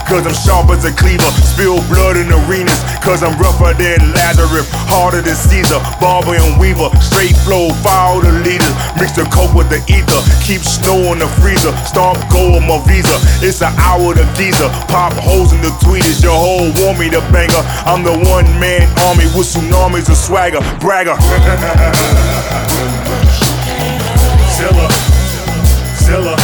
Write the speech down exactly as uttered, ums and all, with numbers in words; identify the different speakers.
Speaker 1: cause I'm sharp as a cleaver. Spill blood in arenas, cause I'm rougher than Lazarus, harder than Caesar. Barber and Weaver, straight flow, follow the leaders. Mix the coke with the ether, keep snow in the freezer. Stomp go with my visa, it's an hour to geezer. Pop holes in the tweeters, your whole want me to banger. I'm the one man army with tsunamis of swagger, bragger. Zilla, Zilla.